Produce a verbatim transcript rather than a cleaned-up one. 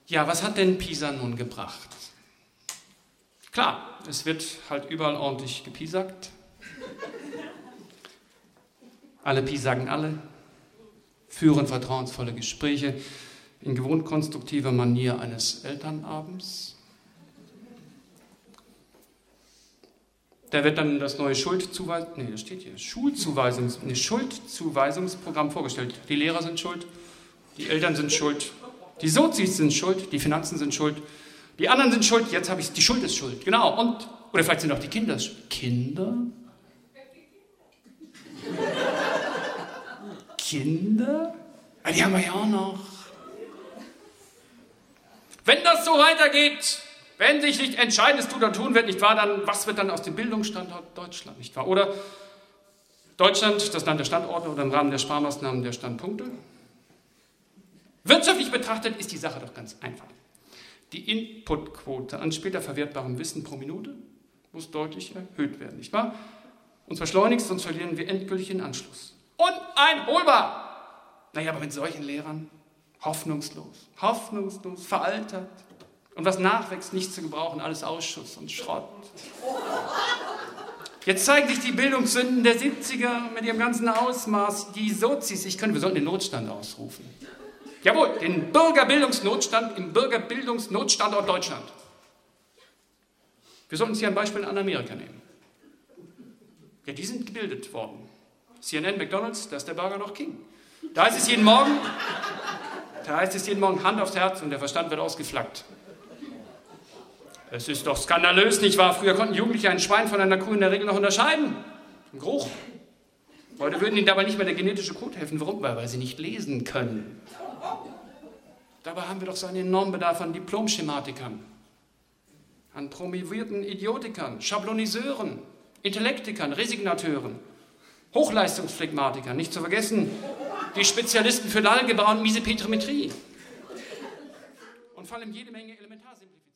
Ja, was hat denn Pisa nun gebracht? Klar, es wird halt überall ordentlich gepisagt. Alle pisagen alle, führen vertrauensvolle Gespräche in gewohnt konstruktiver Manier eines Elternabends. Da wird dann das neue Schuldzuweis- nee, das steht hier, Schulzuweisungs- nee, Schuldzuweisungsprogramm vorgestellt. Die Lehrer sind schuld, die Eltern sind schuld, die Sozis sind schuld, die Finanzen sind schuld, die anderen sind schuld, jetzt habe ich die Schuld ist schuld, genau. Und, oder vielleicht sind auch die Kinder schuld. Kinder? Kinder? Ja, die haben wir ja auch noch. Wenn das so weitergeht, wenn sich nicht Entscheidendes tut oder tun wird, nicht wahr, dann was wird dann aus dem Bildungsstandort Deutschland, nicht wahr? Oder Deutschland, das Land der Standorte oder im Rahmen der Sparmaßnahmen der Standpunkte? Wirtschaftlich betrachtet ist die Sache doch ganz einfach. Die Inputquote an später verwertbarem Wissen pro Minute muss deutlich erhöht werden, nicht wahr? Und zwar schleunigst, sonst verlieren wir endgültig den Anschluss. Uneinholbar! Naja, aber mit solchen Lehrern hoffnungslos, hoffnungslos, veraltert. Und was nachwächst, nicht zu gebrauchen, alles Ausschuss und Schrott. Jetzt zeigen sich die Bildungssünden der siebziger mit ihrem ganzen Ausmaß. Die Sozis, ich könnte, wir sollten den Notstand ausrufen. Jawohl, den Bürgerbildungsnotstand im Bürgerbildungsnotstandort Deutschland. Wir sollten uns hier ein Beispiel in Amerika nehmen. Ja, die sind gebildet worden. C N N, McDonald's, da ist der Burger noch King. Da heißt es jeden Morgen, da heißt es jeden Morgen Hand aufs Herz und der Verstand wird ausgeflaggt. Es ist doch skandalös, nicht wahr? Früher konnten Jugendliche ein Schwein von einer Kuh in der Regel noch unterscheiden. Ein Geruch. Heute würden ihnen dabei nicht mehr der genetische Code helfen. Warum? Weil sie nicht lesen können. Dabei haben wir doch so einen enormen Bedarf an Diplom-Schematikern, an promovierten Idiotikern, Schabloniseuren, Intellektikern, Resignateuren, Hochleistungsphlegmatikern, nicht zu vergessen die Spezialisten für Algebra und Misepetrometrie. Und vor allem jede Menge Elementarsimplifizierung.